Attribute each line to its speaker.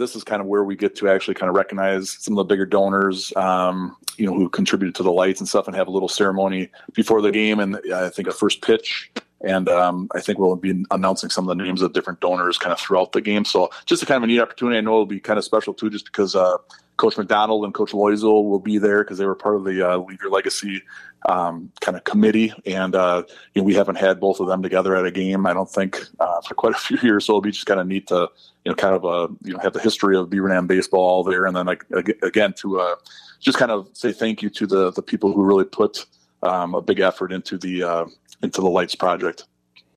Speaker 1: this is kind of where we get to actually kind of recognize some of the bigger donors, who contributed to the lights and stuff, and have a little ceremony before the game. And I think a first pitch. And I think we'll be announcing some of the names of different donors kind of throughout the game. So just a kind of a neat opportunity. I know it'll be kind of special too, just because Coach McDonald and Coach Loisel will be there because they were part of the Leave Your Legacy kind of committee. And we haven't had both of them together at a game, I don't think, for quite a few years. So it'll be just kind of neat to kind of have the history of Beaver Dam baseball there, and then again to just kind of say thank you to the people who really put a big effort into the lights project.